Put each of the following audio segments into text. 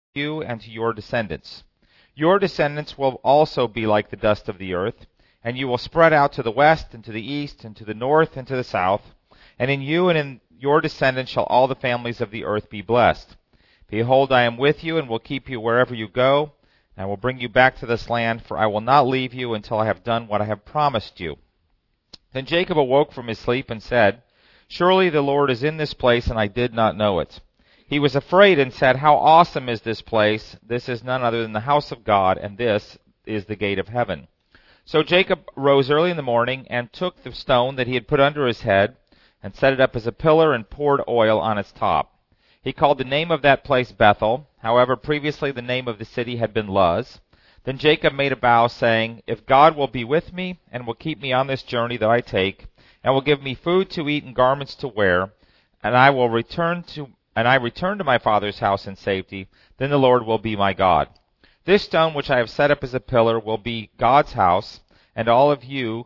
you and to your descendants. Your descendants will also be like the dust of the earth, and you will spread out to the west and to the east and to the north and to the south. And in you and in your descendants shall all the families of the earth be blessed. Behold, I am with you and will keep you wherever you go, and I will bring you back to this land, for I will not leave you until I have done what I have promised you. Then Jacob awoke from his sleep and said, Surely the Lord is in this place, and I did not know it. He was afraid and said, How awesome is this place! This is none other than the house of God, and this is the gate of heaven. So Jacob rose early in the morning and took the stone that he had put under his head and set it up as a pillar and poured oil on its top. He called the name of that place Bethel. However, previously the name of the city had been Luz. Then Jacob made a vow, saying, If God will be with me and will keep me on this journey that I take, and will give me food to eat and garments to wear, and I return to my father's house in safety, then the Lord will be my God. This stone which I have set up as a pillar will be God's house, and all that you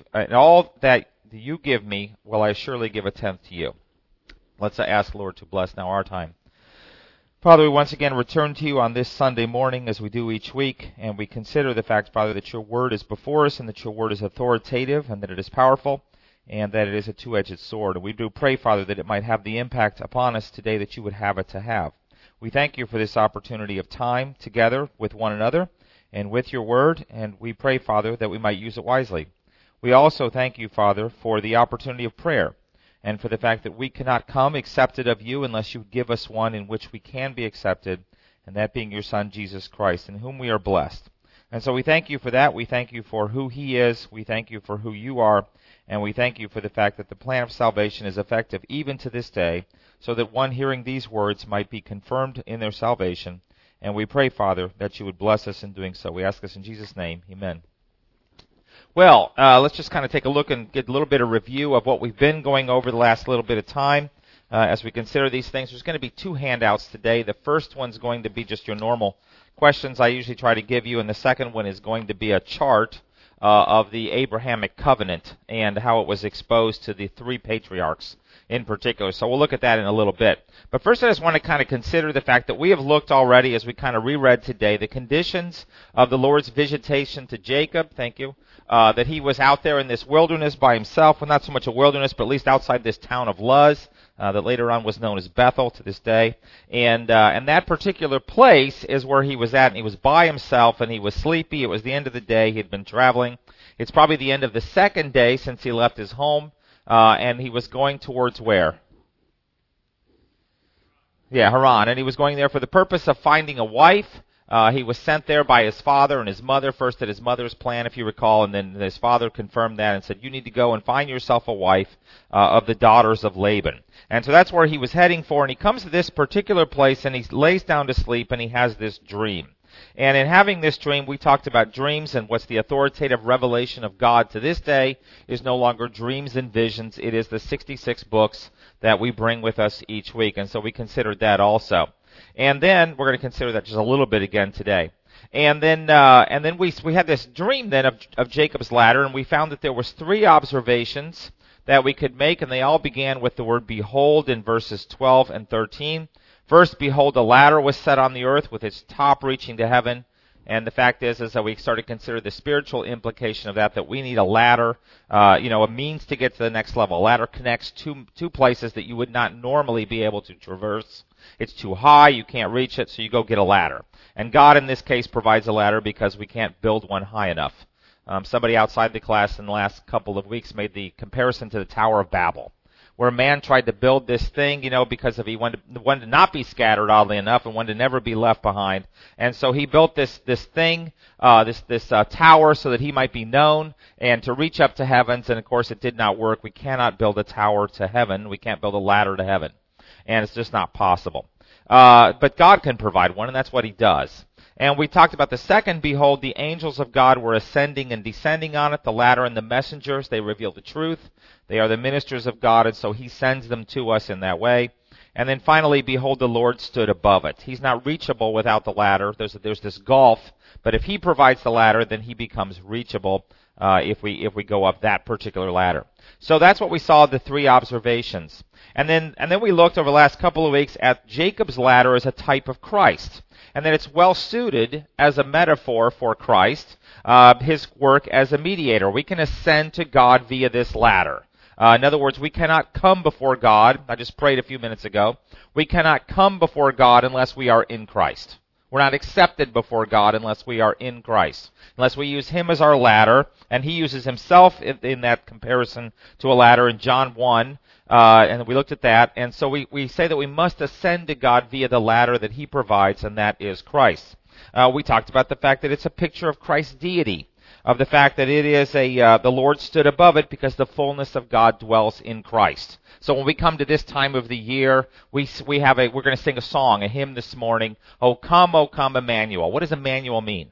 give me will I surely give a tenth to you. Let's ask the Lord to bless now our time. Father, we once again return to you on this Sunday morning as we do each week, and we consider the fact, Father, that your word is before us and that your word is authoritative and that it is powerful and that it is a two-edged sword. And we do pray, Father, that it might have the impact upon us today that you would have it to have. We thank you for this opportunity of time together with one another and with your word, and we pray, Father, that we might use it wisely. We also thank you, Father, for the opportunity of prayer and for the fact that we cannot come accepted of you unless you give us one in which we can be accepted, and that being your Son, Jesus Christ, in whom we are blessed. And so we thank you for that. We thank you for who he is. We thank you for who you are. And we thank you for the fact that the plan of salvation is effective even to this day, so that one hearing these words might be confirmed in their salvation. And we pray, Father, that you would bless us in doing so. We ask this in Jesus' name. Amen. Well, let's just kind of take a look and get a little bit of review of what we've been going over the last little bit of time as we consider these things. There's going to be two handouts today. The first one's going to be just your normal questions I usually try to give you, and the second one is going to be a chart of the Abrahamic covenant and how it was exposed to the three patriarchs in particular. So we'll look at that in a little bit. But first I just want to kind of consider the fact that we have looked already, as we kind of reread today, the conditions of the Lord's visitation to Jacob. Thank you. That he was out there in this wilderness by himself. Well, not so much a wilderness, but at least outside this town of Luz, that later on was known as Bethel to this day. And that particular place is where he was at, and he was by himself, and he was sleepy. It was the end of the day. He had been traveling. It's probably the end of the second day since he left his home, and he was going towards where? Yeah, Haran. And he was going there for the purpose of finding a wife. He was sent there by his father and his mother, first at his mother's plan, if you recall, and then his father confirmed that and said, you need to go and find yourself a wife of the daughters of Laban. And so that's where he was heading for, and he comes to this particular place, and he lays down to sleep, and he has this dream. And in having this dream, we talked about dreams, and what's the authoritative revelation of God to this day is no longer dreams and visions. It is the 66 books that we bring with us each week, and so we considered that also. And then we're going to consider that just a little bit again today. And then we had this dream then of Jacob's ladder, and we found that there was three observations that we could make, and they all began with the word behold in verses 12 and 13. First, behold, a ladder was set on the earth with its top reaching to heaven. And the fact is that we started to consider the spiritual implication of that we need a ladder, a means to get to the next level. A ladder connects two places that you would not normally be able to traverse. It's too high, you can't reach it, so you go get a ladder. And God, in this case, provides a ladder because we can't build one high enough. Somebody outside the class in the last couple of weeks made the comparison to the Tower of Babel, where man tried to build this thing, because he wanted to not be scattered, oddly enough, and wanted to never be left behind. And so he built this thing, this tower, so that he might be known and to reach up to heavens. And of course, it did not work. We cannot build a tower to heaven. We can't build a ladder to heaven, and it's just not possible. But God can provide one, and that's what he does. And we talked about the second, behold, the angels of God were ascending and descending on it, the ladder and the messengers. They reveal the truth. They are the ministers of God, and so he sends them to us in that way. And then finally, behold, the Lord stood above it. He's not reachable without the ladder. There's this gulf, but if he provides the ladder, then he becomes reachable if we go up that particular ladder. So that's what we saw, the three observations. And then we looked over the last couple of weeks at Jacob's ladder as a type of Christ, and that it's well suited as a metaphor for Christ, his work as a mediator. We can ascend to God via this ladder. In other words, we cannot come before God. I just prayed a few minutes ago. We cannot come before God unless we are in Christ. We're not accepted before God unless we are in Christ. Unless we use Him as our ladder, and He uses Himself in that comparison to a ladder in John 1, and we looked at that. And so we say that we must ascend to God via the ladder that He provides, and that is Christ. We talked about the fact that it's a picture of Christ's deity, of the fact that it is the Lord stood above it because the fullness of God dwells in Christ. So when we come to this time of the year, we're going to sing a song, a hymn this morning. O come, Emmanuel. What does Emmanuel mean?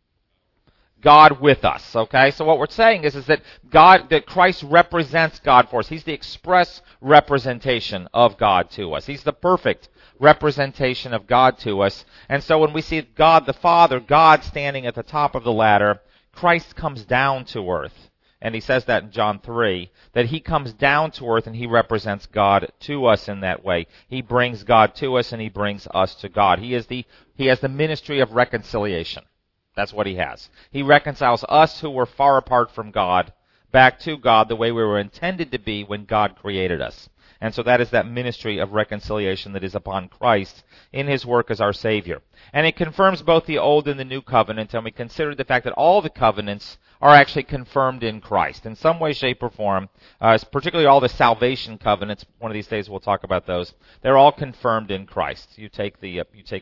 God with us, okay? So what we're saying is that Christ represents God for us. He's the express representation of God to us. He's the perfect representation of God to us. And so when we see God the Father, God standing at the top of the ladder, Christ comes down to earth. And he says that in John 3, that he comes down to earth and he represents God to us in that way. He brings God to us and he brings us to God. He has the ministry of reconciliation. That's what he has. He reconciles us who were far apart from God back to God the way we were intended to be when God created us. And so that is that ministry of reconciliation that is upon Christ in his work as our Savior. And it confirms both the Old and the New Covenant, and we consider the fact that all the covenants are actually confirmed in Christ in some way, shape, or form, particularly all the salvation covenants. One of these days we'll talk about those. They're all confirmed in Christ. You take the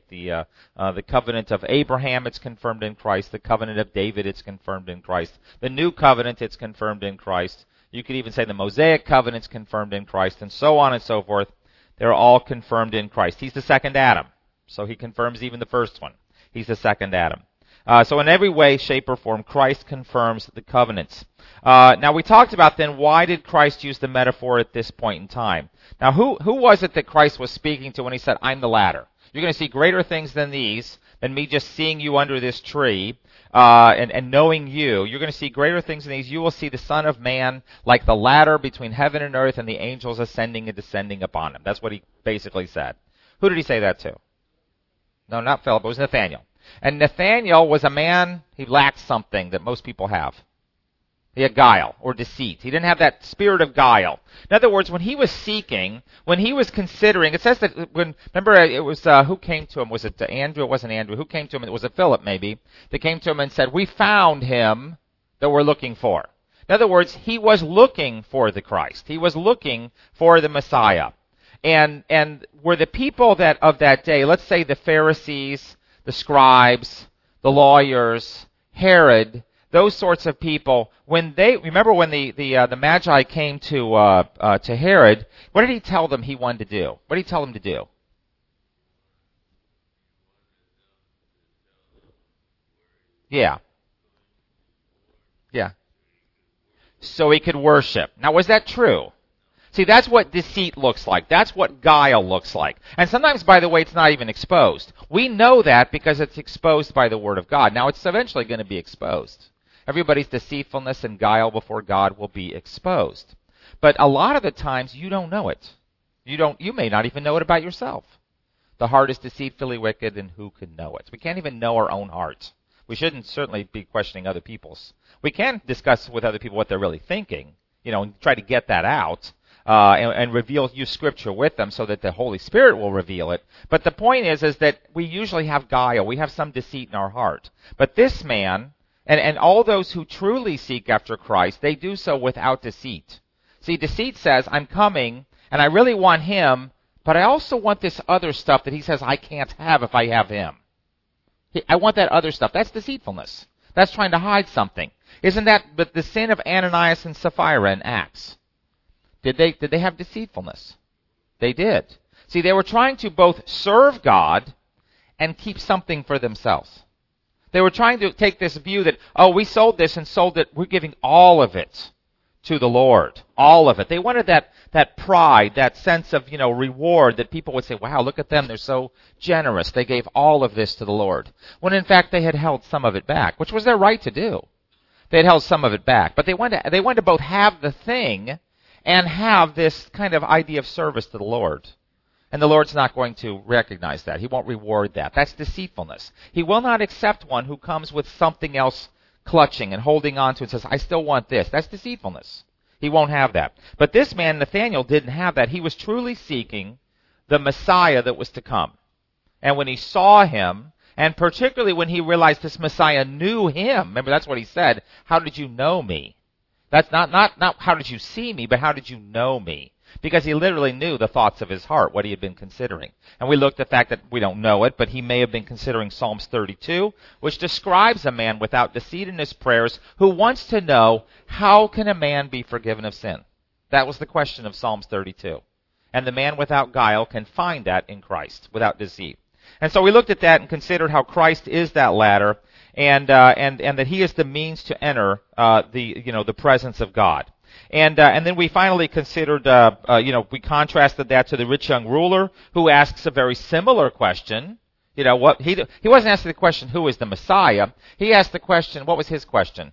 covenant of Abraham, it's confirmed in Christ. The covenant of David, it's confirmed in Christ. The New Covenant, it's confirmed in Christ. You could even say the Mosaic covenant's confirmed in Christ, and so on and so forth. They're all confirmed in Christ. He's the second Adam, so he confirms even the first one. He's the second Adam. So in every way, shape, or form, Christ confirms the covenants. Now we talked about then, why did Christ use the metaphor at this point in time? Now who was it that Christ was speaking to when he said, I'm the ladder? You're going to see greater things than these, than me just seeing you under this tree, and knowing you. You're going to see greater things than these. You will see the Son of Man like the ladder between heaven and earth, and the angels ascending and descending upon him. That's what he basically said. Who did he say that to? No, not Philip. It was Nathanael. And Nathanael was a man, he lacked something that most people have. He had guile or deceit. He didn't have that spirit of guile. In other words, when he was seeking, when he was considering, it says that remember it was, who came to him? Was it Andrew? It wasn't Andrew. Who came to him? It was Philip maybe. That came to him and said, we found him that we're looking for. In other words, he was looking for the Christ. He was looking for the Messiah. And were the people that of that day, let's say the Pharisees, the scribes, the lawyers, Herod, those sorts of people, when the Magi came to Herod, what did he tell them he wanted to do? What did he tell them to do? Yeah. So he could worship. Now, was that true? See, that's what deceit looks like. That's what guile looks like. And sometimes, by the way, it's not even exposed. We know that because it's exposed by the Word of God. Now, it's eventually going to be exposed. Everybody's deceitfulness and guile before God will be exposed. But a lot of the times, you don't know it. You may not even know it about yourself. The heart is deceitfully wicked, and who can know it? We can't even know our own heart. We shouldn't certainly be questioning other people's. We can discuss with other people what they're really thinking, and try to get that out. And use Scripture with them so that the Holy Spirit will reveal it. But the point is that we usually have guile. We have some deceit in our heart. But this man, and all those who truly seek after Christ, they do so without deceit. See, deceit says, I'm coming, and I really want him, but I also want this other stuff that he says I can't have if I have him. I want that other stuff. That's deceitfulness. That's trying to hide something. Isn't that but the sin of Ananias and Sapphira in Acts? Did they have deceitfulness? They did. See, they were trying to both serve God and keep something for themselves. They were trying to take this view that, we sold this and sold it, we're giving all of it to the Lord. All of it. They wanted that pride, that sense of, reward that people would say, wow, look at them, they're so generous. They gave all of this to the Lord. When in fact they had held some of it back, which was their right to do. They had held some of it back. But they wanted to both have the thing and have this kind of idea of service to the Lord. And the Lord's not going to recognize that. He won't reward that. That's deceitfulness. He will not accept one who comes with something else clutching and holding on to and says, I still want this. That's deceitfulness. He won't have that. But this man, Nathanael, didn't have that. He was truly seeking the Messiah that was to come. And when he saw him, and particularly when he realized this Messiah knew him, remember that's what he said, how did you know me? That's not how did you see me, but how did you know me? Because he literally knew the thoughts of his heart, what he had been considering. And we looked at the fact that we don't know it, but he may have been considering Psalms 32, which describes a man without deceit in his prayers who wants to know, how can a man be forgiven of sin? That was the question of Psalms 32. And the man without guile can find that in Christ, without deceit. And so we looked at that and considered how Christ is that ladder, and that he is the means to enter the presence of God. And then we finally considered, we contrasted that to the rich young ruler who asks a very similar question. He wasn't asking the question, who is the Messiah? He asked the question, what was his question?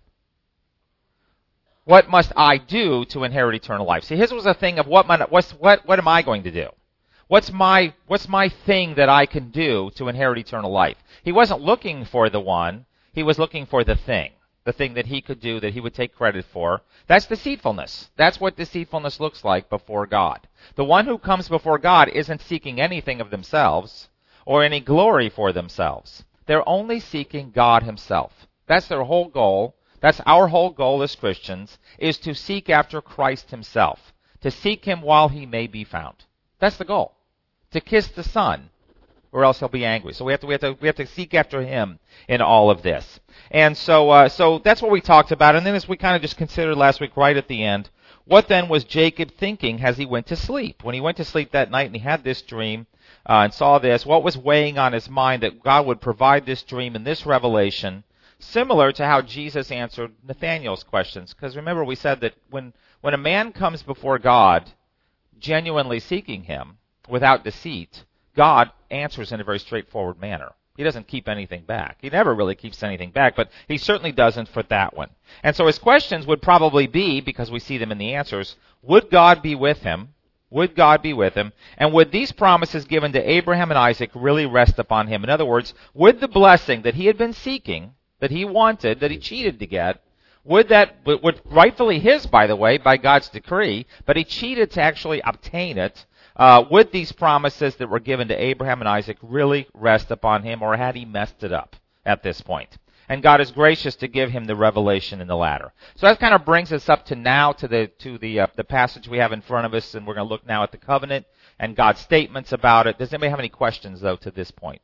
What must I do to inherit eternal life? See, his was a thing of what am I going to do? What's my thing that I can do to inherit eternal life? He wasn't looking for the one, he was looking for the thing that he could do, that he would take credit for. That's deceitfulness. That's what deceitfulness looks like before God. The one who comes before God isn't seeking anything of themselves or any glory for themselves. They're only seeking God himself. That's their whole goal. That's our whole goal as Christians, is to seek after Christ himself, to seek him while he may be found. That's the goal. To kiss the Son, or else he'll be angry. So we have to seek after him in all of this. And so that's what we talked about. And then as we kind of just considered last week right at the end, what then was Jacob thinking as he went to sleep? When he went to sleep that night and he had this dream and saw this, what was weighing on his mind that God would provide this dream and this revelation, similar to how Jesus answered Nathanael's questions? Because remember, we said that when a man comes before God, genuinely seeking him, without deceit, God answers in a very straightforward manner. He doesn't keep anything back. He never really keeps anything back, but he certainly doesn't for that one. And so his questions would probably be, because we see them in the answers, would God be with him? Would God be with him? And would these promises given to Abraham and Isaac really rest upon him? In other words, would the blessing that he had been seeking, that he wanted, that he cheated to get, would rightfully his, by the way, by God's decree, but he cheated to actually obtain it, would these promises that were given to Abraham and Isaac really rest upon him, or had he messed it up at this point? And God is gracious to give him the revelation in the latter. So that kind of brings us up to now to the passage we have in front of us, and we're going to look now at the covenant and God's statements about it. Does anybody have any questions, though, to this point?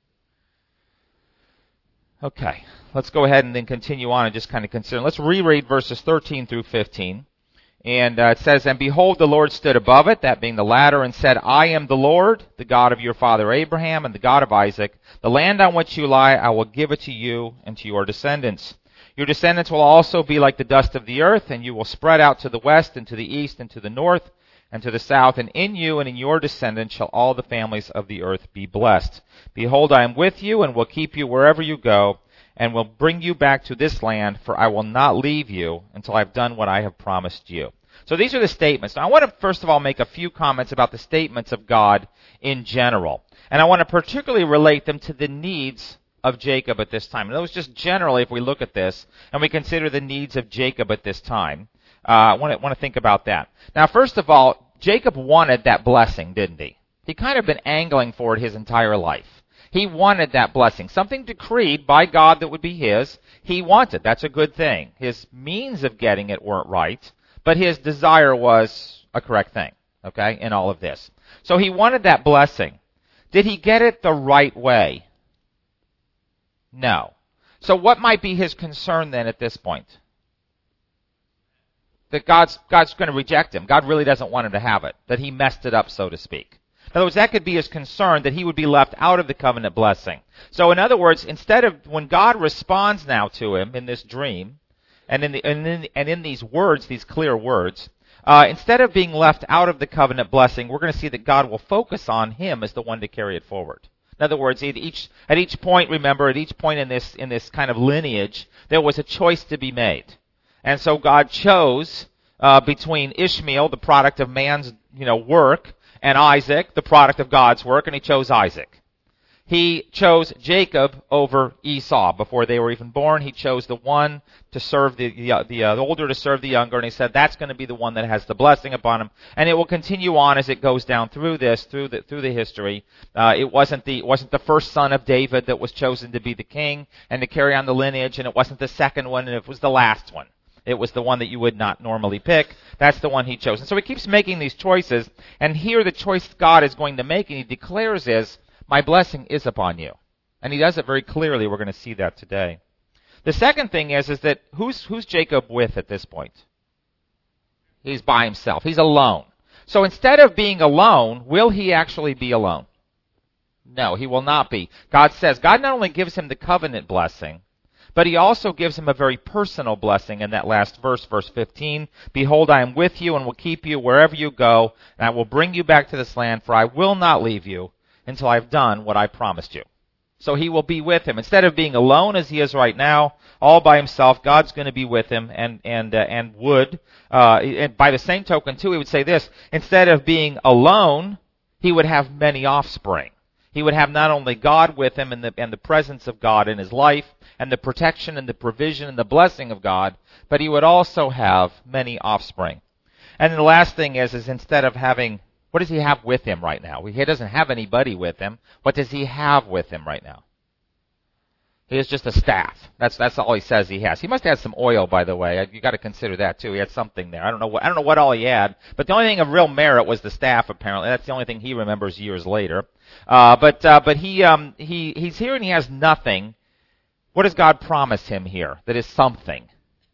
Okay, let's go ahead and then continue on and just kind of consider. Let's reread verses 13 through 15. And it says, And behold, the Lord stood above it, that being the ladder, and said, I am the Lord, the God of your father Abraham and the God of Isaac. The land on which you lie, I will give it to you and to your descendants. Your descendants will also be like the dust of the earth, and you will spread out to the west and to the east and to the north and to the south. And in you and in your descendants shall all the families of the earth be blessed. Behold, I am with you and will keep you wherever you go, and will bring you back to this land, for I will not leave you until I have done what I have promised you. So these are the statements. Now I want to first of all make a few comments about the statements of God in general. And I want to particularly relate them to the needs of Jacob at this time. In other words, just generally, if we look at this and we consider the needs of Jacob at this time, I want to think about that. Now first of all, Jacob wanted that blessing, didn't he? He kind of been angling for it his entire life. He wanted that blessing. Something decreed by God that would be his, he wanted. That's a good thing. His means of getting it weren't right, but his desire was a correct thing, okay, in all of this. So he wanted that blessing. Did he get it the right way? No. So what might be his concern then at this point? That God's going to reject him. God really doesn't want him to have it. That he messed it up, so to speak. In other words, that could be his concern, that he would be left out of the covenant blessing. So in other words, instead of, when God responds now to him in this dream, and in these words, these clear words, instead of being left out of the covenant blessing, we're going to see that God will focus on him as the one to carry it forward. In other words, at each point, remember, at each point in this kind of lineage, there was a choice to be made. And so God chose between Ishmael, the product of man's work, and Isaac, the product of God's work, and he chose Isaac. He chose Jacob over Esau before they were even born. He chose the one to serve the older to serve the younger, and he said that's going to be the one that has the blessing upon him. And it will continue on as it goes down through the history. It wasn't the first son of David that was chosen to be the king and to carry on the lineage, and it wasn't the second one, and it was the last one. It was the one that you would not normally pick. That's the one he chose. And so he keeps making these choices, and here the choice God is going to make, and he declares is, my blessing is upon you. And he does it very clearly. We're going to see that today. The second thing is that who's Jacob with at this point? He's by himself. He's alone. So instead of being alone, will he actually be alone? No, he will not be. God not only gives him the covenant blessing, but he also gives him a very personal blessing in that last verse, verse 15. Behold, I am with you and will keep you wherever you go, and I will bring you back to this land, for I will not leave you until I've done what I promised you. So he will be with him. Instead of being alone as he is right now, all by himself, God's going to be with him and by the same token too, he would say this, instead of being alone, he would have many offspring. He would have not only God with him and the presence of God in his life and the protection and the provision and the blessing of God, but he would also have many offspring. And the last thing is instead of having, what does he have with him right now? He doesn't have anybody with him. What does he have with him right now? He has just a staff. That's all he says he has. He must have some oil, by the way. You got to consider that too. He had something there. I don't know what all he had, but the only thing of real merit was the staff. Apparently, that's the only thing he remembers years later. But he's here and he has nothing. What does God promise him here? That is something.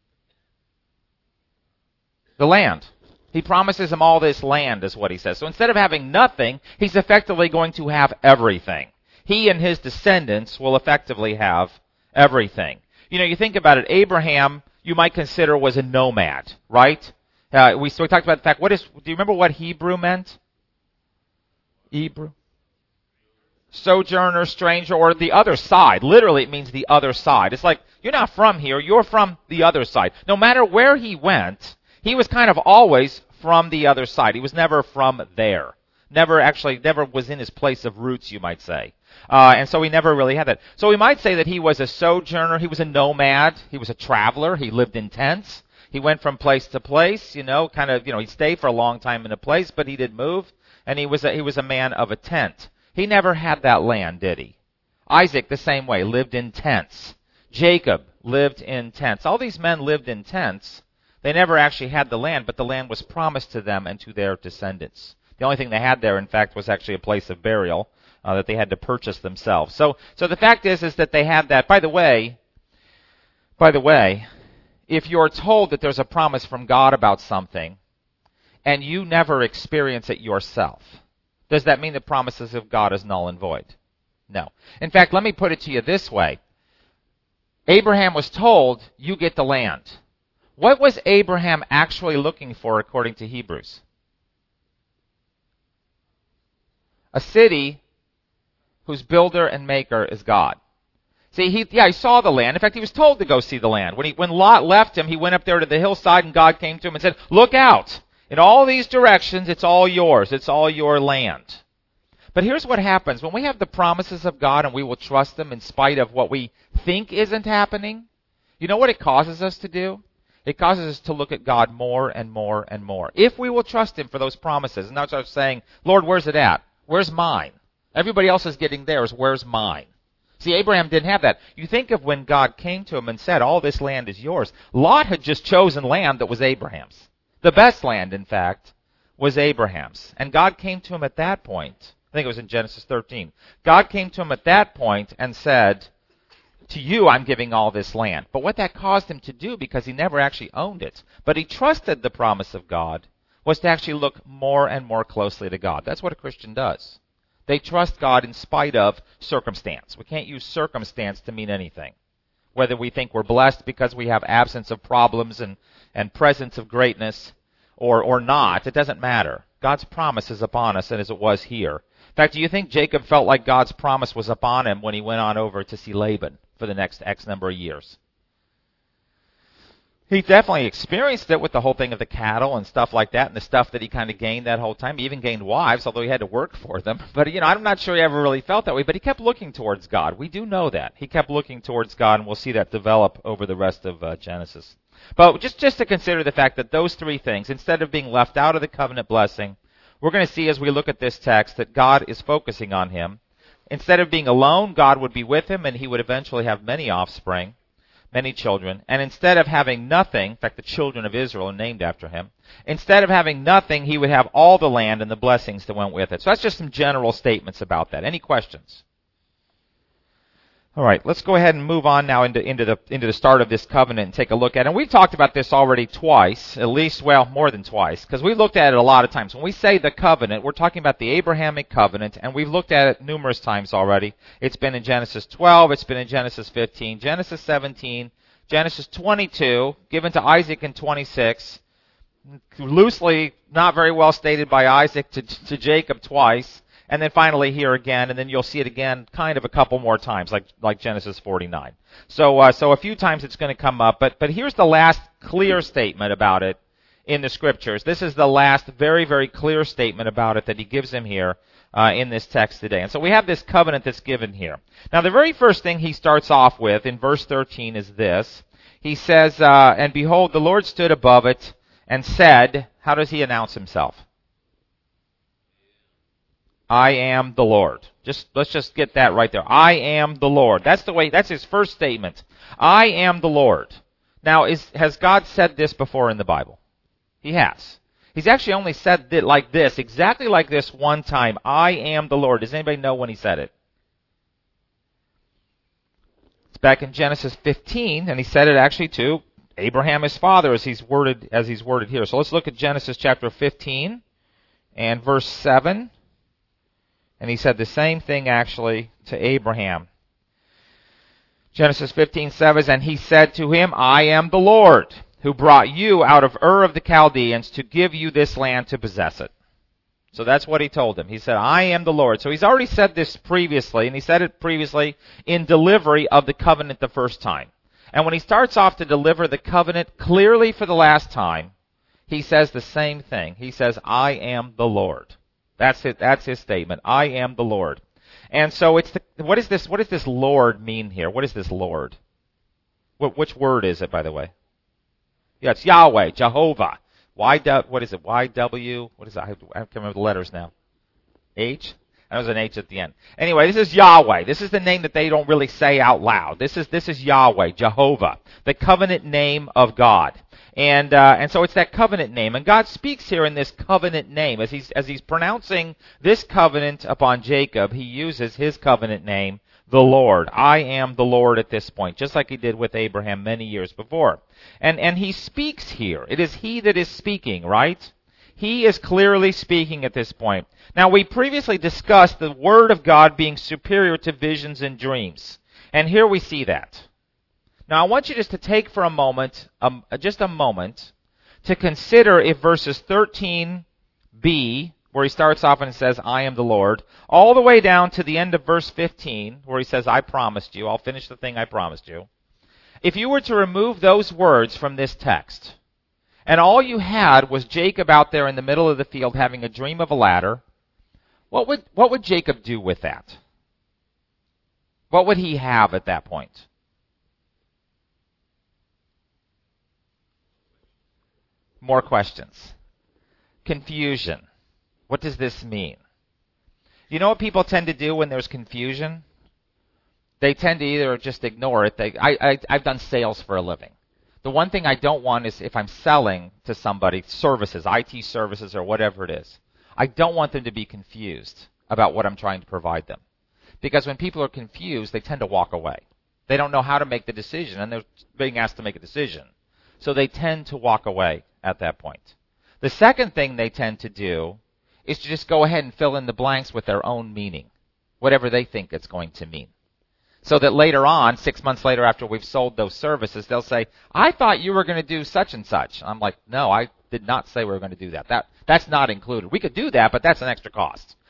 The land. He promises him all this land, is what he says. So instead of having nothing, he's effectively going to have everything. He and his descendants will effectively have everything. You think about it, Abraham, you might consider, was a nomad, right? We talked about the fact, do you remember what Hebrew meant? Hebrew? Sojourner, stranger, or the other side. Literally, it means the other side. It's like, you're not from here, you're from the other side. No matter where he went, he was kind of always from the other side. He was never from there. Never was in his place of roots, you might say. And so he never really had that. So we might say that he was a sojourner, he was a nomad, he was a traveler, he lived in tents. He went from place to place, he'd stay for a long time in a place, but he did move, and he was a man of a tent. He never had that land, did he? Isaac, the same way, lived in tents. Jacob lived in tents. All these men lived in tents. They never actually had the land, but the land was promised to them and to their descendants. The only thing they had there, in fact, was actually a place of burial that they had to purchase themselves. So the fact is that they had that. By the way, if you're told that there's a promise from God about something, and you never experience it yourself, does that mean the promises of God is null and void? No. In fact, let me put it to you this way. Abraham was told, you get the land. What was Abraham actually looking for according to Hebrews? A city whose builder and maker is God. See, he saw the land. In fact, he was told to go see the land. When Lot left him, he went up there to the hillside and God came to him and said, look out. In all these directions, it's all yours. It's all your land. But here's what happens. When we have the promises of God and we will trust them in spite of what we think isn't happening, you know what it causes us to do? It causes us to look at God more and more and more. If we will trust Him for those promises, and that's what I was saying, Lord, where's it at? Where's mine? Everybody else is getting theirs. Where's mine? See, Abraham didn't have that. You think of when God came to him and said, all this land is yours. Lot had just chosen land that was Abraham's. The best land, in fact, was Abraham's. And God came to him at that point. I think it was in Genesis 13. God came to him at that point and said, to you I'm giving all this land. But what that caused him to do, because he never actually owned it, but he trusted the promise of God, was to actually look more and more closely to God. That's what a Christian does. They trust God in spite of circumstance. We can't use circumstance to mean anything. Whether we think we're blessed because we have absence of problems and presence of greatness or not, it doesn't matter. God's promise is upon us, and as it was here. In fact, do you think Jacob felt like God's promise was upon him when he went on over to see Laban for the next X number of years? He definitely experienced it with the whole thing of the cattle and stuff like that, and the stuff that he kind of gained that whole time. He even gained wives, although he had to work for them. But, I'm not sure he ever really felt that way, but he kept looking towards God. We do know that. He kept looking towards God, and we'll see that develop over the rest of Genesis. But just to consider the fact that those three things, instead of being left out of the covenant blessing, we're going to see as we look at this text that God is focusing on him. Instead of being alone, God would be with him, and he would eventually have many offspring, many children. And instead of having nothing, in fact, the children of Israel are named after him, instead of having nothing, he would have all the land and the blessings that went with it. So that's just some general statements about that. Any questions? All right, let's go ahead and move on now into the start of this covenant and take a look at it. And we've talked about this already twice, at least, more than twice, because we looked at it a lot of times. When we say the covenant, we're talking about the Abrahamic covenant, and we've looked at it numerous times already. It's been in Genesis 12, it's been in Genesis 15, Genesis 17, Genesis 22, given to Isaac in 26, loosely, not very well stated by Isaac to Jacob twice, and then finally here again, and then you'll see it again kind of a couple more times, like Genesis 49. So a few times it's going to come up, but here's the last clear statement about it in the Scriptures. This is the last very, very clear statement about it that he gives him here in this text today. And so we have this covenant that's given here. Now the very first thing he starts off with in verse 13 is this. He says, and behold, the Lord stood above it and said, how does he announce himself? I am the Lord. Let's just get that right there. I am the Lord. That's his first statement. I am the Lord. Now, has God said this before in the Bible? He has. He's actually only said it like this, exactly like this one time. I am the Lord. Does anybody know when he said it? It's back in Genesis 15, and he said it actually to Abraham, his father, as he's worded here. So let's look at Genesis chapter 15 and verse 7. And he said the same thing actually to Abraham. Genesis 15:7, and he said to him, I am the Lord, who brought you out of Ur of the Chaldeans to give you this land to possess it. So that's what he told him. He said, I am the Lord. So he's already said this previously, and he said it previously in delivery of the covenant the first time. And when he starts off to deliver the covenant clearly for the last time, he says the same thing. He says, I am the Lord. That's it. That's his statement. I am the Lord. And so what does this Lord mean here? What is this Lord? Which word is it, by the way? Yeah, it's Yahweh, Jehovah. What is it? YW? What is it? I can't remember the letters now. H? That was an H at the end. Anyway, this is Yahweh. This is the name that they don't really say out loud. This is Yahweh, Jehovah, the covenant name of God. And so it's that covenant name. And God speaks here in this covenant name. As he's pronouncing this covenant upon Jacob, he uses his covenant name, the Lord. I am the Lord at this point, just like he did with Abraham many years before. And he speaks here. It is he that is speaking, right? He is clearly speaking at this point. Now, we previously discussed the Word of God being superior to visions and dreams. And here we see that. Now, I want you just to take for a moment, to consider if verses 13b, where he starts off and says, I am the Lord, all the way down to the end of verse 15, where he says, I promised you, I'll finish the thing I promised you. If you were to remove those words from this text, and all you had was Jacob out there in the middle of the field having a dream of a ladder, what would Jacob do with that? What would he have at that point? More questions. Confusion. What does this mean? You know what people tend to do when there's confusion? They tend to either just ignore it. I've done sales for a living. The one thing I don't want is if I'm selling to somebody services, IT services or whatever it is, I don't want them to be confused about what I'm trying to provide them. Because when people are confused, they tend to walk away. They don't know how to make the decision, and they're being asked to make a decision. So they tend to walk away at that point. The second thing they tend to do is to just go ahead and fill in the blanks with their own meaning, whatever they think it's going to mean. So that later on, 6 months later after we've sold those services, they'll say, I thought you were going to do such and such. I'm like, no, I did not say we were going to do that. That's not included. We could do that, but that's an extra cost.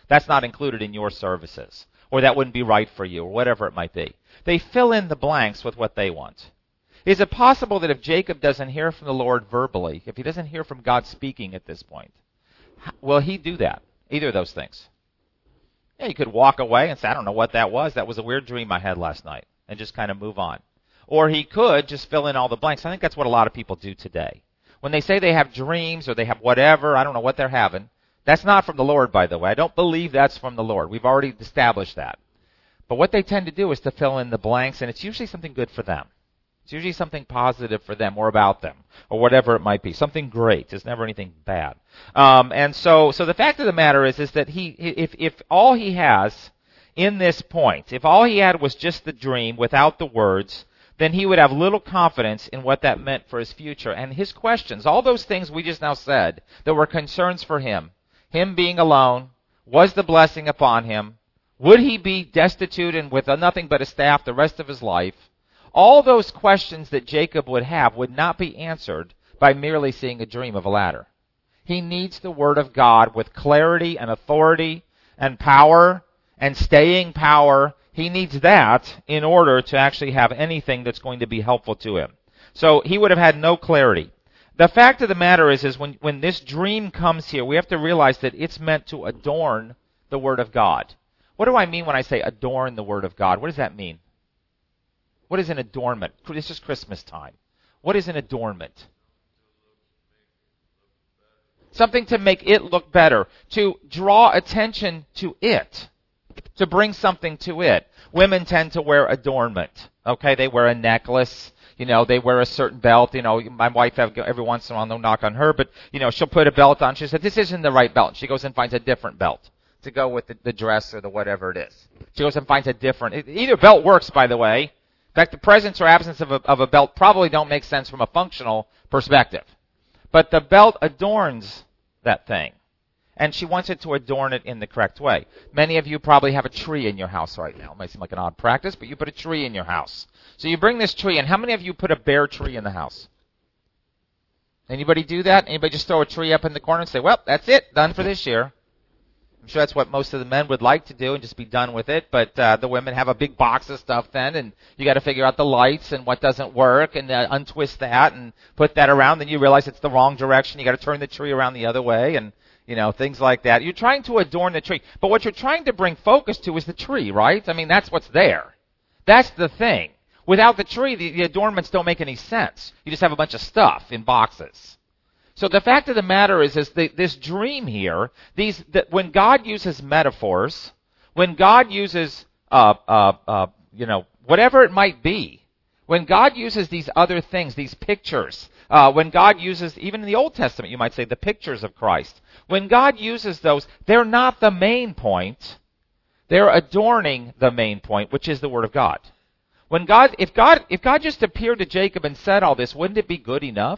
That's not included in your services. Or that wouldn't be right for you, or whatever it might be. They fill in the blanks with what they want. Is it possible that if Jacob doesn't hear from the Lord verbally, if he doesn't hear from God speaking at this point, will he do that? Either of those things. Yeah, he could walk away and say, I don't know what that was. That was a weird dream I had last night, and just kind of move on. Or he could just fill in all the blanks. I think that's what a lot of people do today. When they say they have dreams or they have whatever, I don't know what they're having, that's not from the Lord, by the way. I don't believe that's from the Lord. We've already established that. But what they tend to do is to fill in the blanks, and it's usually something good for them. It's usually something positive for them or about them or whatever it might be. Something great. It's never anything bad. And so the fact of the matter is that if all he has in this point, if all he had was just the dream without the words, then he would have little confidence in what that meant for his future. And his questions, all those things we just now said that were concerns for him being alone, was the blessing upon him, would he be destitute and with nothing but a staff the rest of his life? All those questions that Jacob would have would not be answered by merely seeing a dream of a ladder. He needs the Word of God with clarity and authority and power and staying power. He needs that in order to actually have anything that's going to be helpful to him. So he would have had no clarity. The fact of the matter is when this dream comes here, we have to realize that it's meant to adorn the Word of God. What do I mean when I say adorn the Word of God? What does that mean? What is an adornment? This is Christmas time. What is an adornment? Something to make it look better. To draw attention to it. To bring something to it. Women tend to wear adornment. Okay, they wear a necklace. They wear a certain belt. My wife, every once in a while, no knock on her, but, she'll put a belt on. She said, this isn't the right belt. She goes and finds a different belt to go with the dress or the whatever it is. She goes and finds a different. Either belt works, by the way. In fact, the presence or absence of a belt probably don't make sense from a functional perspective. But the belt adorns that thing. And she wants it to adorn it in the correct way. Many of you probably have a tree in your house right now. It might seem like an odd practice, but you put a tree in your house. So you bring this tree in. How many of you put a bare tree in the house? Anybody do that? Anybody just throw a tree up in the corner and say, well, that's it, done for this year? I'm sure that's what most of the men would like to do and just be done with it, but the women have a big box of stuff then, and you got to figure out the lights and what doesn't work, and untwist that and put that around. Then you realize it's the wrong direction. You got to turn the tree around the other way, and things like that. You're trying to adorn the tree, but what you're trying to bring focus to is the tree, right? I mean, that's what's there. That's the thing. Without the tree, the adornments don't make any sense. You just have a bunch of stuff in boxes. So the fact of the matter is this dream here, when God uses metaphors, when God uses, whatever it might be, when God uses these other things, these pictures, when God uses, even in the Old Testament, you might say, the pictures of Christ, when God uses those, they're not the main point. They're adorning the main point, which is the Word of God. If God just appeared to Jacob and said all this, wouldn't it be good enough?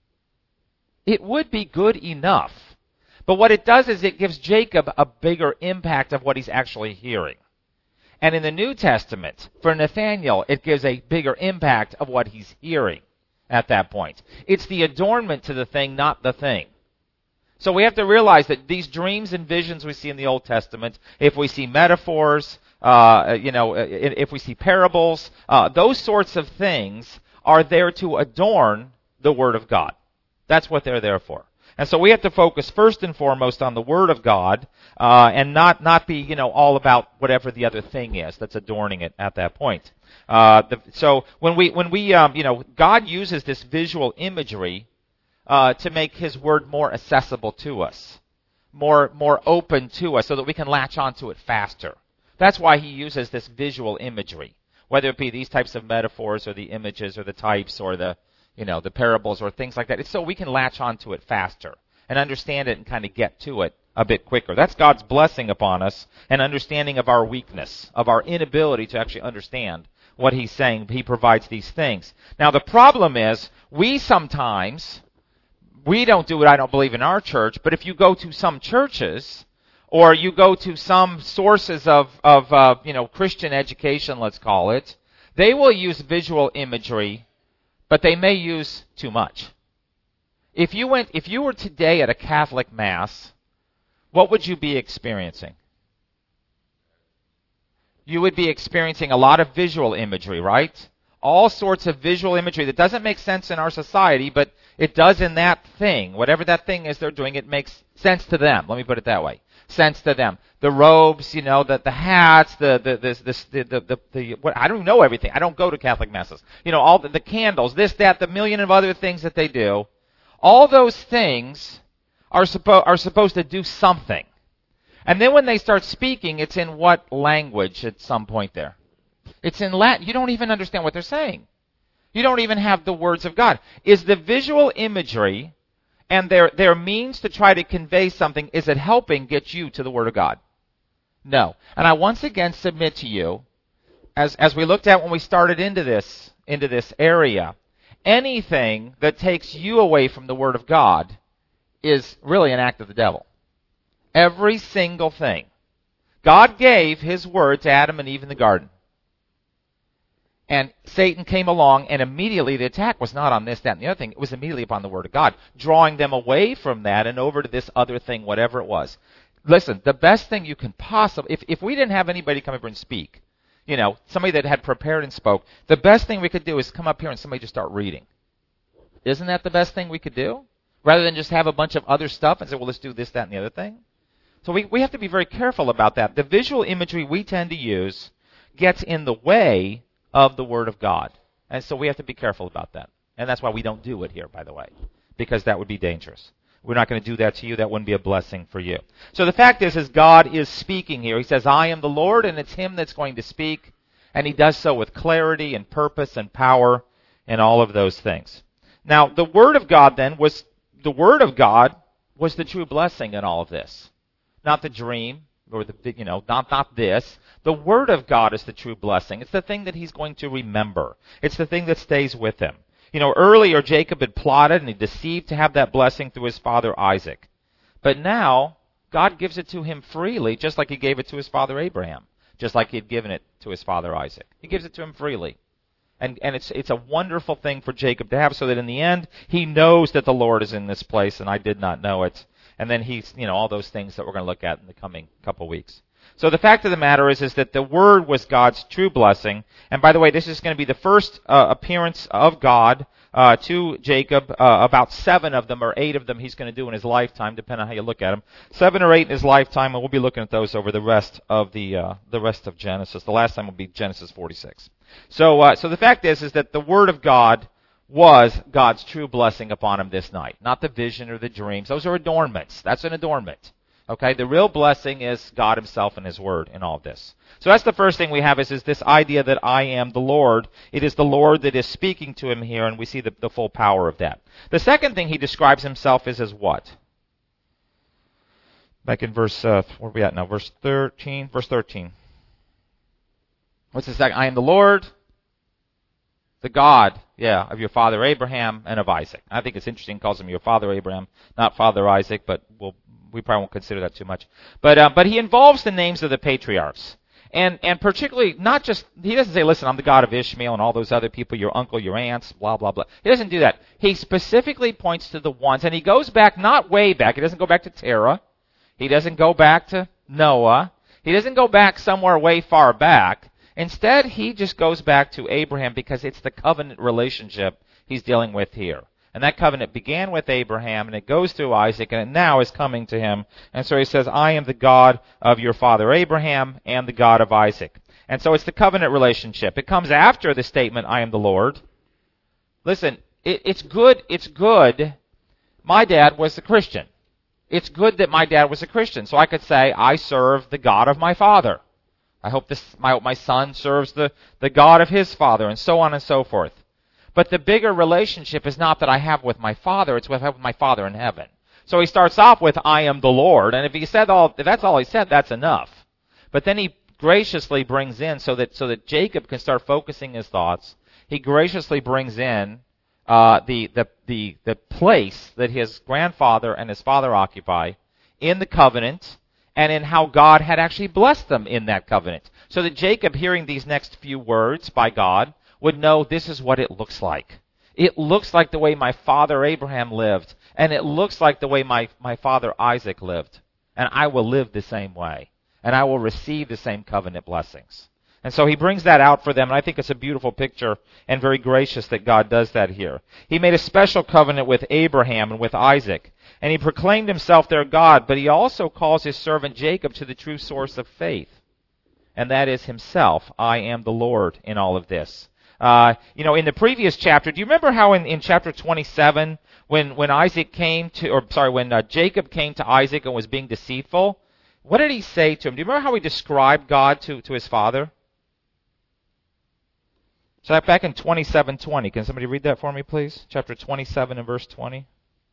It would be good enough. But what it does is it gives Jacob a bigger impact of what he's actually hearing. And in the New Testament, for Nathanael, it gives a bigger impact of what he's hearing at that point. It's the adornment to the thing, not the thing. So we have to realize that these dreams and visions we see in the Old Testament, if we see metaphors, if we see parables, those sorts of things are there to adorn the Word of God. That's what they're there for. And so we have to focus first and foremost on the Word of God, and not be, all about whatever the other thing is that's adorning it at that point. So when we God uses this visual imagery to make His Word more accessible to us, more open to us, so that we can latch onto it faster. That's why He uses this visual imagery, whether it be these types of metaphors or the images or the types or the parables or things like that. It's so we can latch onto it faster and understand it and kind of get to it a bit quicker. That's God's blessing upon us, and understanding of our weakness, of our inability to actually understand what He's saying. He provides these things. Now the problem is, we don't do it, I don't believe, in our church, but if you go to some churches, or you go to some sources of Christian education, let's call it, they will use visual imagery, but they may use too much. If you were today at a Catholic Mass, what would you be experiencing? you would be experiencing a lot of visual imagery, right? All sorts of visual imagery that doesn't make sense in our society, but it does in that thing. Whatever that thing is they're doing, it makes sense to them. Let me put it that way. Sense to them. The robes, the hats, what, I don't know everything. I don't go to Catholic masses. All the candles, this, that, the million of other things that they do. All those things are supposed to do something. And then when they start speaking, it's in what language at some point there? It's in Latin. You don't even understand what they're saying. You don't even have the words of God. Is the visual imagery and their means to try to convey something, is it helping get you to the Word of God? No. And I once again submit to you, as we looked at when we started into this area, anything that takes you away from the Word of God is really an act of the devil. Every single thing. God gave His Word to Adam and Eve in the garden. And Satan came along, and immediately the attack was not on this, that, and the other thing. It was immediately upon the Word of God, drawing them away from that and over to this other thing, whatever it was. Listen, the best thing you can possibly, if we didn't have anybody come over and speak, somebody that had prepared and spoke, the best thing we could do is come up here and somebody just start reading. Isn't that the best thing we could do? Rather than just have a bunch of other stuff and say, well, let's do this, that, and the other thing. So we have to be very careful about that. The visual imagery we tend to use gets in the way of the Word of God. And so we have to be careful about that. And that's why we don't do it here, by the way, because that would be dangerous. We're not going to do that to you. That wouldn't be a blessing for you. So the fact is God is speaking here. He says, I am the Lord, and it's Him that's going to speak. And He does so with clarity and purpose and power and all of those things. Now, the Word of God then was the true blessing in all of this. Not the dream, or not this. The Word of God is the true blessing. It's the thing that He's going to remember. It's the thing that stays with him. Earlier Jacob had plotted and he deceived to have that blessing through his father Isaac. But now, God gives it to him freely, just like He gave it to his father Abraham. Just like He had given it to his father Isaac. He gives it to him freely. And it's a wonderful thing for Jacob to have, so that in the end, he knows that the Lord is in this place, and I did not know it. And then he's, all those things that we're going to look at in the coming couple weeks. So the fact of the matter is that the Word was God's true blessing. And by the way, this is going to be the first appearance of God to Jacob. About 7 of them or 8 of them He's going to do in his lifetime, depending on how you look at them. 7 or 8 in his lifetime, and we'll be looking at those over the rest of Genesis. The last time will be Genesis 46. So the fact is that the Word of God was God's true blessing upon him this night. Not the vision or the dreams. Those are adornments. That's an adornment. Okay, the real blessing is God Himself and His Word in all of this. So that's the first thing we have is this idea that I am the Lord. It is the Lord that is speaking to him here, and we see the full power of that. The second thing He describes Himself is as what? Back in verse, where are we at now? Verse 13. Verse 13. What's the second? I am the Lord, the God, of your father Abraham and of Isaac. I think it's interesting. He calls him your father Abraham, not Father Isaac, but we probably won't consider that too much. But he involves the names of the patriarchs. And particularly, not just, he doesn't say, listen, I'm the God of Ishmael and all those other people, your uncle, your aunts, blah, blah, blah. He doesn't do that. He specifically points to the ones, and he goes back, not way back. He doesn't go back to Terah. He doesn't go back to Noah. He doesn't go back somewhere way far back. Instead, he just goes back to Abraham because it's the covenant relationship he's dealing with here. And that covenant began with Abraham, and it goes through Isaac, and it now is coming to him. And so he says, I am the God of your father Abraham and the God of Isaac. And so it's the covenant relationship. It comes after the statement, I am the Lord. Listen, it's good. My dad was a Christian. It's good that my dad was a Christian. So I could say, I serve the God of my father. I hope my son serves the God of his father, and so on and so forth. But the bigger relationship is not that I have with my father, it's with my Father in heaven. So he starts off with, I am the Lord, and if that's all he said, that's enough. But then he graciously brings in, so that Jacob can start focusing his thoughts, he graciously brings in the place that his grandfather and his father occupy in the covenant, and in how God had actually blessed them in that covenant. So that Jacob, hearing these next few words by God, would know this is what it looks like. It looks like the way my father Abraham lived, and it looks like the way my father Isaac lived. And I will live the same way, and I will receive the same covenant blessings. And so he brings that out for them, and I think it's a beautiful picture and very gracious that God does that here. He made a special covenant with Abraham and with Isaac, and he proclaimed himself their God, but he also calls his servant Jacob to the true source of faith, and that is himself. I am the Lord in all of this. In the previous chapter, do you remember how in chapter 27, when Jacob came to Isaac and was being deceitful, what did he say to him? Do you remember how he described God to his father? So back in 27:20, can somebody read that for me, please? Chapter 27 and verse 20.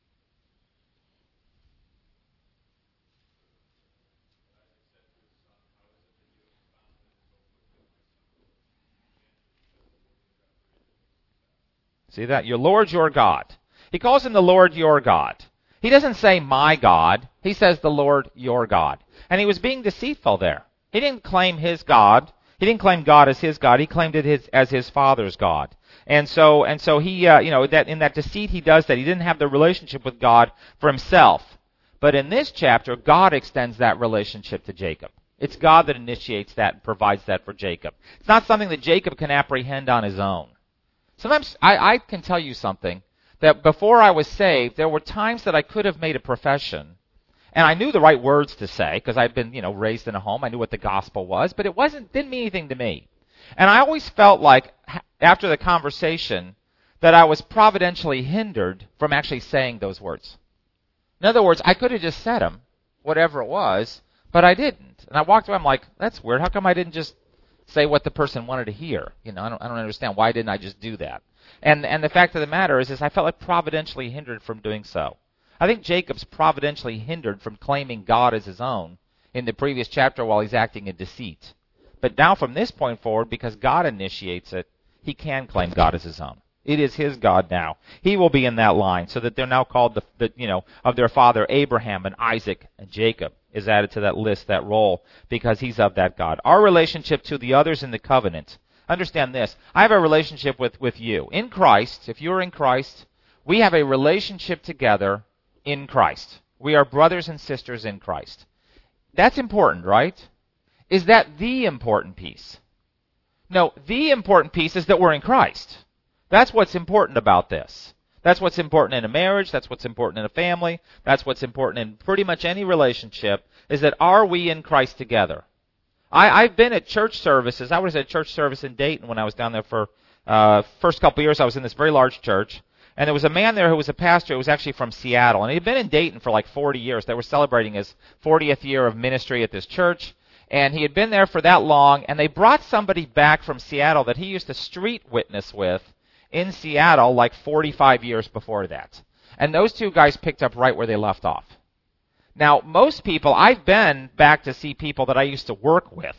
See that? Your Lord, your God. He calls him the Lord, your God. He doesn't say my God. He says the Lord, your God. And he was being deceitful there. He didn't claim his God. He didn't claim God as his God. He claimed it as his father's God. And so he, that in that deceit he does that. He didn't have the relationship with God for himself. But in this chapter, God extends that relationship to Jacob. It's God that initiates that and provides that for Jacob. It's not something that Jacob can apprehend on his own. Sometimes I can tell you something, that before I was saved, there were times that I could have made a profession, and I knew the right words to say, because I'd been, raised in a home. I knew what the gospel was, but didn't mean anything to me. And I always felt like, after the conversation, that I was providentially hindered from actually saying those words. In other words, I could have just said them, whatever it was, but I didn't. And I walked away, I'm like, that's weird. How come I didn't just say what the person wanted to hear? I don't understand. Why didn't I just do that? And the fact of the matter is I felt like providentially hindered from doing so. I think Jacob's providentially hindered from claiming God as his own in the previous chapter while he's acting in deceit. But now from this point forward, because God initiates it, he can claim God as his own. It is his God now. He will be in that line, so that they're now called of their father Abraham and Isaac and Jacob is added to that list, that roll, because he's of that God. Our relationship to the others in the covenant. Understand this. I have a relationship with you. In Christ, if you're in Christ, we have a relationship together in Christ. We are brothers and sisters in Christ. That's important, right? Is that the important piece? No, the important piece is that we're in Christ. That's what's important about this. That's what's important in a marriage. That's what's important in a family. That's what's important in pretty much any relationship, is that are we in Christ together? I've been at church services. I was at a church service in Dayton when I was down there for first couple of years. I was in this very large church. And there was a man there who was a pastor who was actually from Seattle. And he had been in Dayton for like 40 years. They were celebrating his 40th year of ministry at this church. And he had been there for that long. And they brought somebody back from Seattle that he used to street witness with in Seattle like 45 years before that. And those two guys picked up right where they left off. Now, most people, I've been back to see people that I used to work with.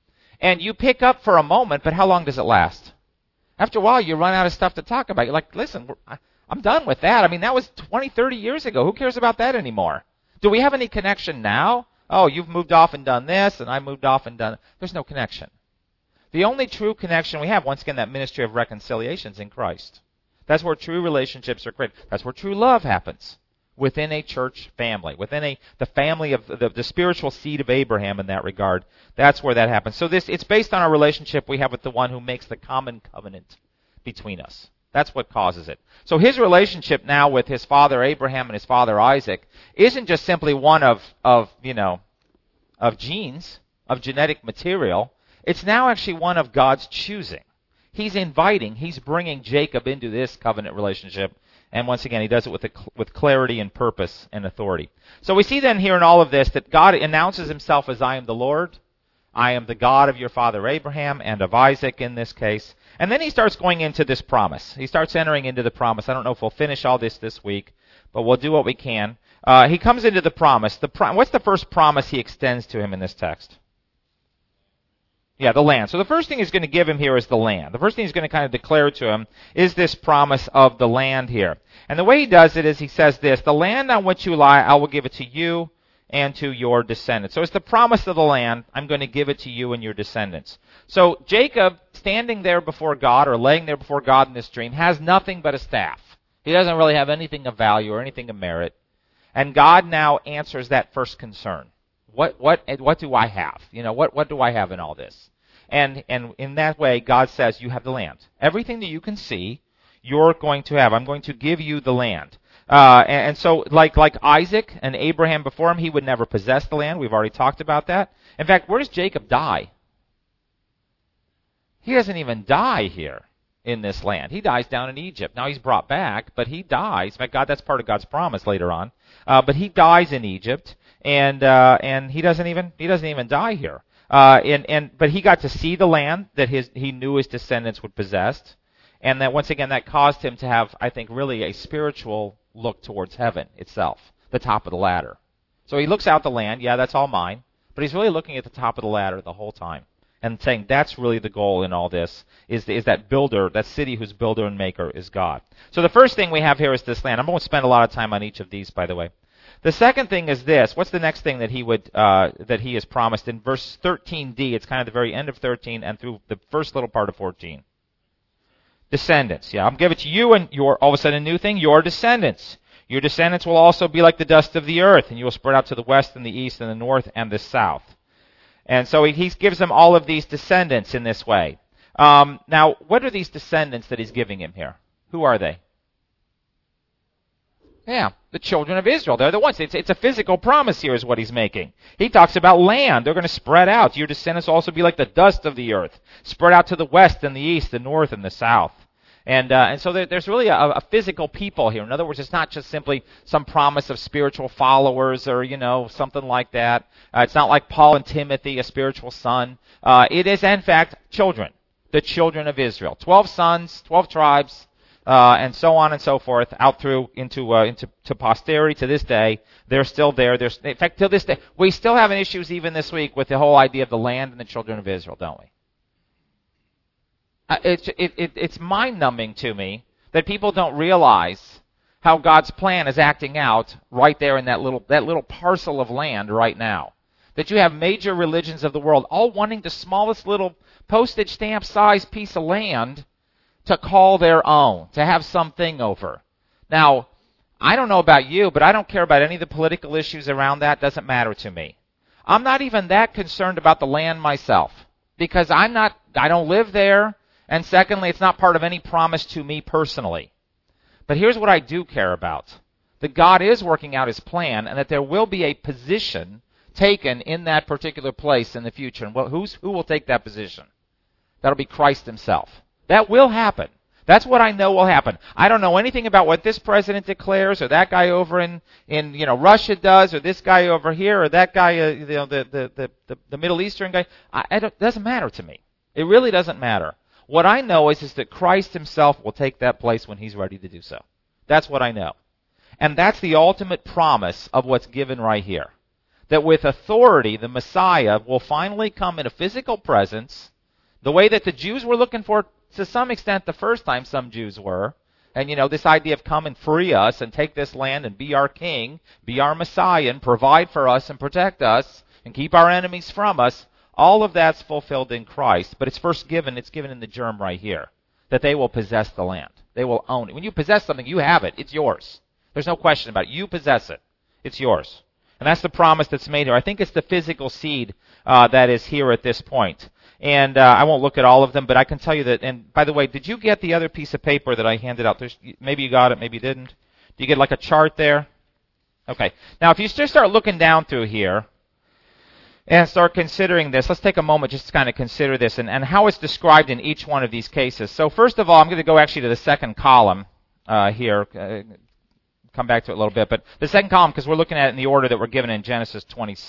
And you pick up for a moment, but how long does it last? After a while, you run out of stuff to talk about. You're like, listen, I'm done with that. I mean, that was 20, 30 years ago. Who cares about that anymore? Do we have any connection now? Oh, you've moved off and done this, and I moved off and done... There's no connection. The only true connection we have, once again, that ministry of reconciliation is in Christ. That's where true relationships are created. That's where true love happens. Within a church family, within the family of the spiritual seed of Abraham in that regard. That's where that happens. So it's based on our relationship we have with the one who makes the common covenant between us. That's what causes it. So his relationship now with his father Abraham and his father Isaac isn't just simply one of genes, of genetic material. It's now actually one of God's choosing. He's bringing Jacob into this covenant relationship. And once again, he does it with clarity and purpose and authority. So we see then here in all of this that God announces himself as I am the Lord. I am the God of your father Abraham and of Isaac in this case. And then he starts going into this promise. He starts entering into the promise. I don't know if we'll finish all this week, but we'll do what we can. He comes into the promise. What's the first promise he extends to him in this text? Yeah, the land. So the first thing he's going to give him here is the land. The first thing he's going to kind of declare to him is this promise of the land here. And the way he does it is he says this, the land on which you lie, I will give it to you and to your descendants. So it's the promise of the land, I'm going to give it to you and your descendants. So Jacob, standing there before God or laying there before God in this dream, has nothing but a staff. He doesn't really have anything of value or anything of merit. And God now answers that first concern. What do I have? What do I have in all this? And in that way, God says, you have the land. Everything that you can see, you're going to have. I'm going to give you the land. And so, like Isaac and Abraham before him, he would never possess the land. We've already talked about that. In fact, where does Jacob die? He doesn't even die here in this land. He dies down in Egypt. Now he's brought back, but he dies. In fact, that's part of God's promise later on. But he dies in Egypt, and he doesn't even die here. But he got to see the land that he knew his descendants would possess, and that once again that caused him to have, I think, really a spiritual look towards heaven itself, the top of the ladder. So he looks out the land. Yeah, that's all mine. But he's really looking at the top of the ladder the whole time and saying that's really the goal in all this, is that builder, that city whose builder and maker is God. So the first thing we have here is this land. I'm going to spend a lot of time on each of these, by the way. The second thing is this. What's the next thing that he is promised in verse 13d? It's kind of the very end of 13 and through the first little part of 14. Descendants. Yeah, I'll give it to you, and all of a sudden a new thing, your descendants. Your descendants will also be like the dust of the earth, and you will spread out to the west and the east and the north and the south. And so he gives them all of these descendants in this way. Now, what are these descendants that he's giving him here? Who are they? Yeah, the children of Israel. They're the ones. It's a physical promise here is what he's making. He talks about land. They're going to spread out. Your descendants will also be like the dust of the earth, spread out to the west and the east, the north and the south. And so there's really a physical people here. In other words, it's not just simply some promise of spiritual followers or, something like that. It's not like Paul and Timothy, a spiritual son. It is, in fact, children, the children of Israel. 12 sons, 12 tribes, and so on and so forth, out through into posterity to this day. They're still there. In fact, till this day, we still have issues even this week with the whole idea of the land and the children of Israel, don't we? It's mind-numbing to me that people don't realize how God's plan is acting out right there in that little parcel of land right now. That you have major religions of the world all wanting the smallest little postage stamp size piece of land to call their own, to have something over. Now, I don't know about you, but I don't care about any of the political issues around that. It doesn't matter to me. I'm not even that concerned about the land myself because I don't live there. And secondly, it's not part of any promise to me personally. But here's what I do care about. That God is working out his plan and that there will be a position taken in that particular place in the future. And who will take that position? That'll be Christ himself. That will happen. That's what I know will happen. I don't know anything about what this president declares or that guy over in Russia does or this guy over here or that guy, the Middle Eastern guy. It doesn't matter to me. It really doesn't matter. What I know is that Christ himself will take that place when he's ready to do so. That's what I know. And that's the ultimate promise of what's given right here. That with authority, the Messiah will finally come in a physical presence, the way that the Jews were looking for to some extent the first time some Jews were. And, this idea of come and free us and take this land and be our king, be our Messiah and provide for us and protect us and keep our enemies from us. All of that's fulfilled in Christ, but it's given in the germ right here, that they will possess the land. They will own it. When you possess something, you have it. It's yours. There's no question about it. You possess it. It's yours. And that's the promise that's made here. I think it's the physical seed that is here at this point. And I won't look at all of them, but I can tell you that, and by the way, did you get the other piece of paper that I handed out? Maybe you got it, maybe you didn't. Do you get like a chart there? Okay. Now, if you just start looking down through here, and start considering this, let's take a moment just to kind of consider this and how it's described in each one of these cases. So first of all, I'm going to go actually to the second column here. Come back to it a little bit, but the second column, because we're looking at it in the order that we're given in Genesis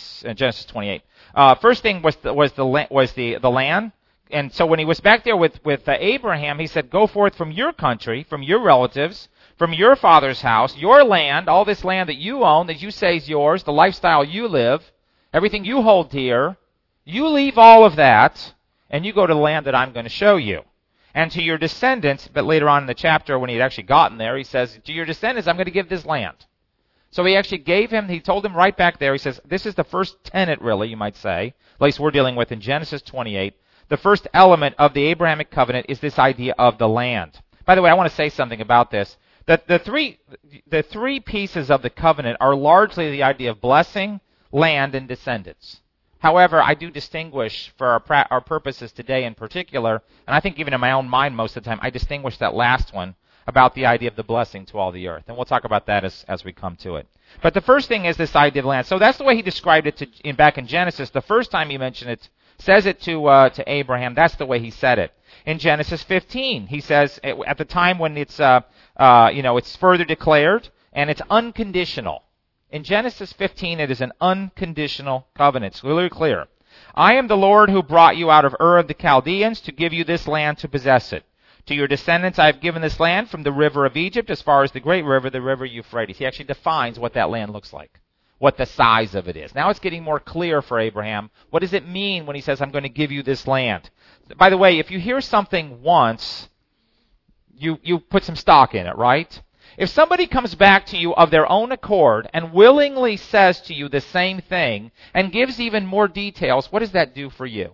28. First thing was the land, and so when he was back there with Abraham, he said, "Go forth from your country, from your relatives, from your father's house, your land, all this land that you own, that you say is yours, the lifestyle you live." Everything you hold dear, you leave all of that, and you go to the land that I'm going to show you. And to your descendants, but later on in the chapter when he'd actually gotten there, he says, to your descendants, I'm going to give this land. So he told him right back there, he says, this is the first tenet, really, you might say, at least we're dealing with in Genesis 28. The first element of the Abrahamic covenant is this idea of the land. By the way, I want to say something about this. That the three pieces of the covenant are largely the idea of blessing, land, and descendants. However, I do distinguish for our purposes today in particular, and I think even in my own mind most of the time, I distinguish that last one about the idea of the blessing to all the earth. And we'll talk about that as we come to it. But the first thing is this idea of land. So that's the way he described it back in Genesis. The first time he mentioned it, says it to Abraham, that's the way he said it. In Genesis 15, he says at the time when it's further declared and it's unconditional. In Genesis 15, it is an unconditional covenant. It's really clear. I am the Lord who brought you out of Ur of the Chaldeans to give you this land to possess it. To your descendants I have given this land from the river of Egypt as far as the great river, the river Euphrates. He actually defines what that land looks like, what the size of it is. Now it's getting more clear for Abraham. What does it mean when he says, I'm going to give you this land? By the way, if you hear something once, you put some stock in it, right? If somebody comes back to you of their own accord and willingly says to you the same thing and gives even more details, what does that do for you?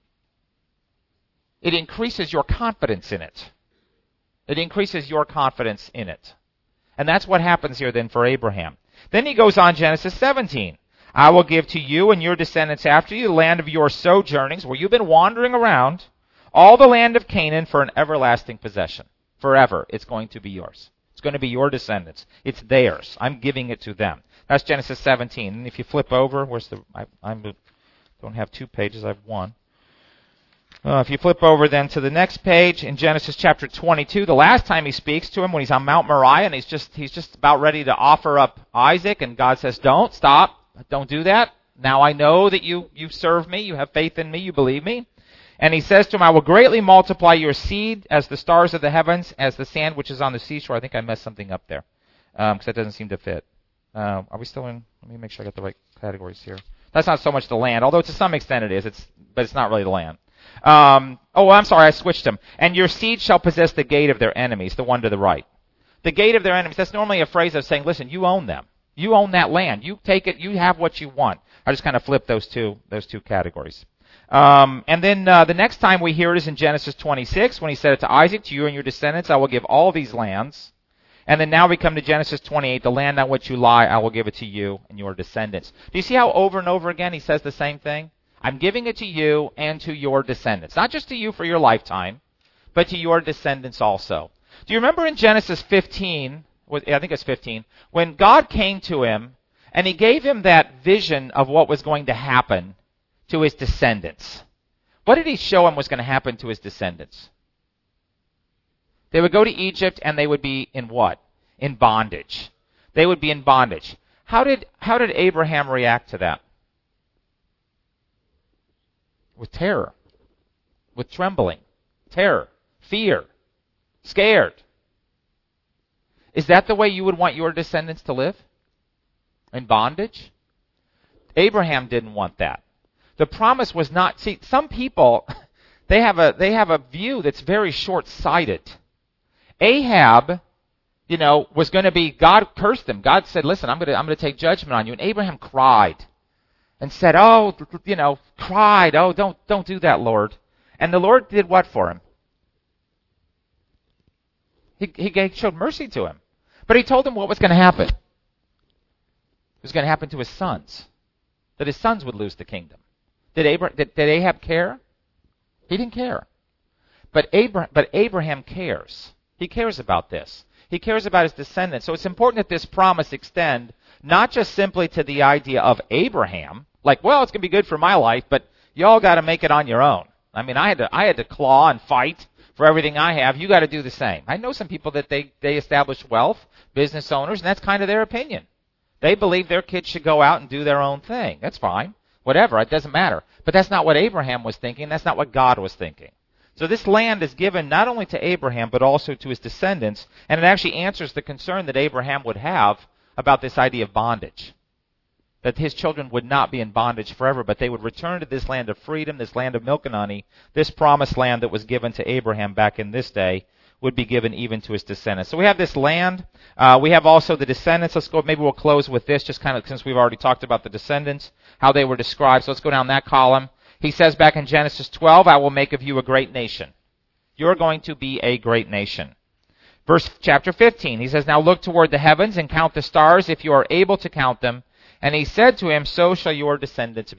It increases your confidence in it. It increases your confidence in it. And that's what happens here then for Abraham. Then he goes on, Genesis 17. I will give to you and your descendants after you the land of your sojournings, where you've been wandering around, all the land of Canaan for an everlasting possession. Forever, it's going to be yours. It's going to be your descendants. It's theirs. I'm giving it to them. That's Genesis 17. And if you flip over, I don't have 2 pages, I have 1. If you flip over then to the next page, in Genesis chapter 22, the last time he speaks to him when he's on Mount Moriah, and he's just about ready to offer up Isaac, and God says, don't, stop, don't do that. Now I know that you serve me, you have faith in me, you believe me. And he says to him, I will greatly multiply your seed as the stars of the heavens, as the sand which is on the seashore. I think I messed something up there, because that doesn't seem to fit. Are we still in? Let me make sure I got the right categories here. That's not so much the land, although to some extent it is, but it's not really the land. I'm sorry, I switched them. And your seed shall possess the gate of their enemies, the one to the right. The gate of their enemies, that's normally a phrase of saying, listen, you own them. You own that land. You take it, you have what you want. I just kind of flipped those two categories. And then the next time we hear it is in Genesis 26, when he said it to Isaac, to you and your descendants I will give all these lands. And then now we come to Genesis 28, the land on which you lie, I will give it to you and your descendants. Do you see how over and over again he says the same thing? I'm giving it to you and to your descendants. Not just to you for your lifetime, but to your descendants also. Do you remember in Genesis 15, I think it's 15, when God came to him and he gave him that vision of what was going to happen to his descendants? What did he show him was going to happen to his descendants? They would go to Egypt and they would be in what? In bondage. They would be in bondage. How did Abraham react to that? With terror, with trembling, terror, fear, scared. Is that the way you would want your descendants to live? In bondage? Abraham didn't want that. The promise was not, see, some people, they have a view that's very short-sighted. Ahab, was going to be, God cursed him. God said, listen, I'm going to take judgment on you. And Abraham cried. And said, cried, don't do that, Lord. And the Lord did what for him? He showed mercy to him. But he told him what was going to happen. It was going to happen to his sons. That his sons would lose the kingdom. Did Ahab care? He didn't care. But Abraham cares. He cares about this. He cares about his descendants. So it's important that this promise extend not just simply to the idea of Abraham, like, well, it's going to be good for my life, but y'all got to make it on your own. I mean, I had to claw and fight for everything I have. You got to do the same. I know some people that they establish wealth, business owners, and that's kind of their opinion. They believe their kids should go out and do their own thing. That's fine. Whatever. It doesn't matter. But that's not what Abraham was thinking. That's not what God was thinking. So this land is given not only to Abraham, but also to his descendants, and it actually answers the concern that Abraham would have about this idea of bondage. That his children would not be in bondage forever, but they would return to this land of freedom, this land of milk and honey. This promised land that was given to Abraham back in this day would be given even to his descendants. So we have this land. We have also the descendants. Let's go, maybe we'll close with this, just kind of since we've already talked about the descendants, how they were described. So let's go down that column. He says back in Genesis 12, I will make of you a great nation. You're going to be a great nation. Chapter 15, he says, now look toward the heavens and count the stars if you are able to count them. And he said to him, so shall your descendants be.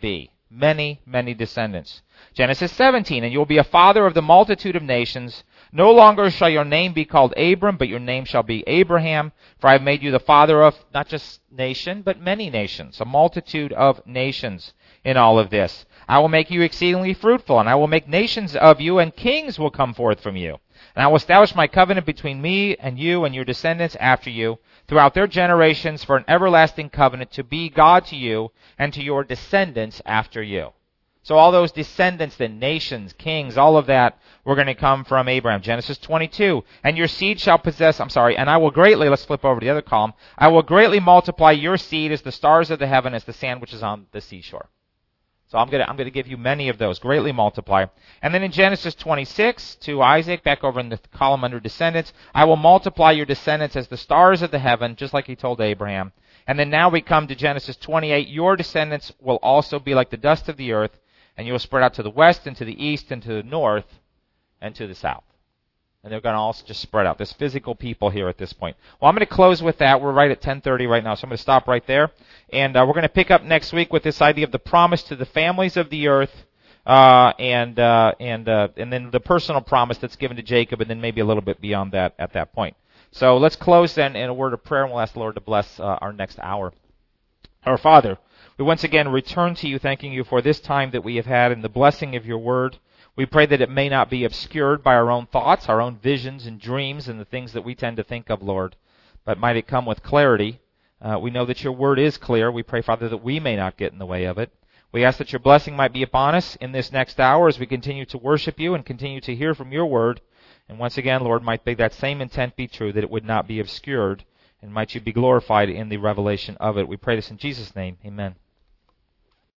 many, many descendants. Genesis 17, and you will be a father of the multitude of nations. No longer shall your name be called Abram, but your name shall be Abraham, for I have made you the father of not just nation, but many nations, a multitude of nations in all of this. I will make you exceedingly fruitful, and I will make nations of you, and kings will come forth from you. And I will establish my covenant between me and you and your descendants after you, throughout their generations, for an everlasting covenant, to be God to you and to your descendants after you. So all those descendants, the nations, kings, all of that, were going to come from Abraham. Genesis 22, and your seed shall possess, and I will greatly, let's flip over to the other column, I will greatly multiply your seed as the stars of the heaven, as the sand which is on the seashore. So I'm going to give you many of those, greatly multiply. And then in Genesis 26, to Isaac, back over in the column under descendants, I will multiply your descendants as the stars of the heaven, just like he told Abraham. And then now we come to Genesis 28, your descendants will also be like the dust of the earth, and you will spread out to the west and to the east and to the north and to the south. And they're going to also just spread out. There's physical people here at this point. Well, I'm going to close with that. We're right at 10:30 right now, so I'm going to stop right there. And we're going to pick up next week with this idea of the promise to the families of the earth, and then the personal promise that's given to Jacob, and then maybe a little bit beyond that at that point. So let's close then in a word of prayer, and we'll ask the Lord to bless our next hour. Our Father, we once again return to you, thanking you for this time that we have had and the blessing of your word. We pray that it may not be obscured by our own thoughts, our own visions and dreams and the things that we tend to think of, Lord, but might it come with clarity. We know that your word is clear. We pray, Father, that we may not get in the way of it. We ask that your blessing might be upon us in this next hour as we continue to worship you and continue to hear from your word. And once again, Lord, might that same intent be true, that it would not be obscured, and might you be glorified in the revelation of it. We pray this in Jesus' name. Amen.